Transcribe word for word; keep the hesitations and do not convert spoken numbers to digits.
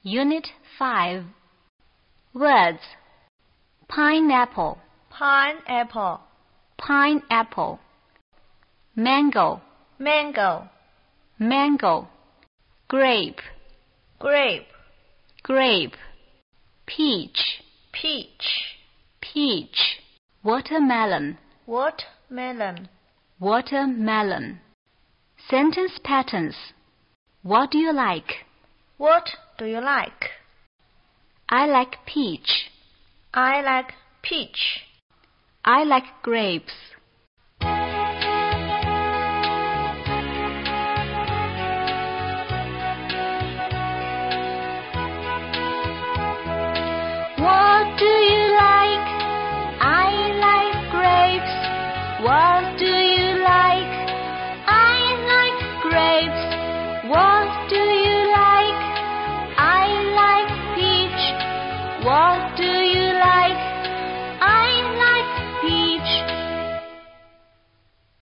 Unit five. Words. Pineapple, pineapple, pineapple. Mango, mango, mango. Grape, grape, grape. Peach, peach, peach. Watermelon, watermelon. watermelon. Sentence patterns. What do you like? What do you like? I like peach. I like peach. I like grapes.